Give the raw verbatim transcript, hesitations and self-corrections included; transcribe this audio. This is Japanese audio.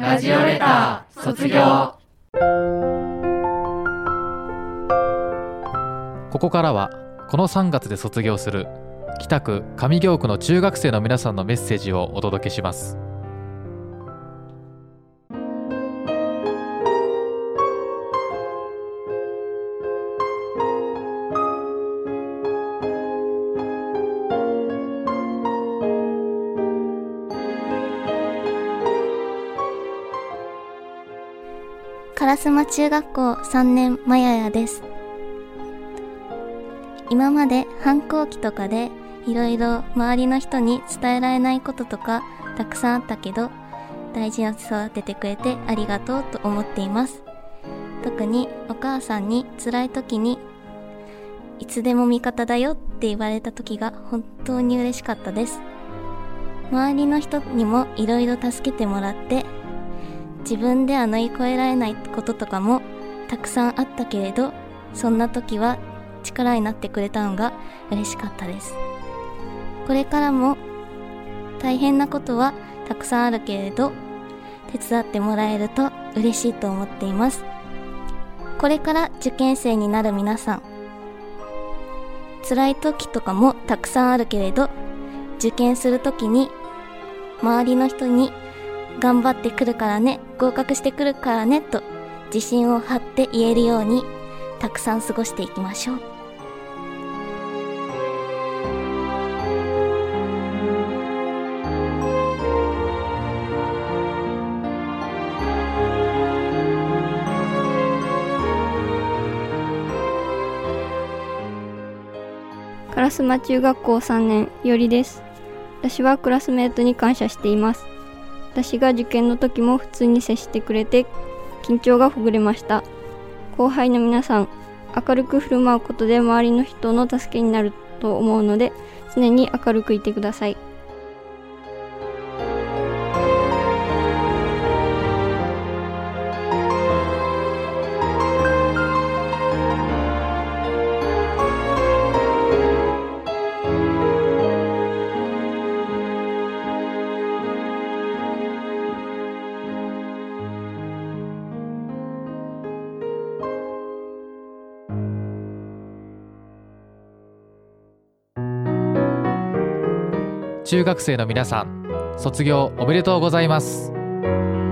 ラジオレター卒業。 ここからはこのさんがつで卒業する北区上京区の中学生の皆さんのメッセージをお届けします。 烏丸中学校さんねんまややです。今まで反抗期とかでいろいろ周りの人に伝えられないこととかたくさんあったけど、大事に育ててくれてありがとうと思っています。特にお母さんに辛い時にいつでも味方だよって言われた時が本当に嬉しかったです。周りの人にもいろいろ助けてもらって、自分では乗り越えられないこととかもたくさんあったけれど、そんな時は力になってくれたのが嬉しかったです。これからも大変なことはたくさんあるけれど、手伝ってもらえると嬉しいと思っています。これから受験生になる皆さん、辛い時とかもたくさんあるけれど、受験する時に周りの人に頑張ってくるからね、合格してくるからねと自信を張って言えるようにたくさん過ごしていきましょう。 烏丸中学校さんねんよりです。私はクラスメートに感謝しています。私が受験の時も普通に接してくれて緊張がほぐれました。後輩の皆さん、明るく振る舞うことで周りの人の助けになると思うので、常に明るくいてください。 中学生の皆さん、卒業おめでとうございます。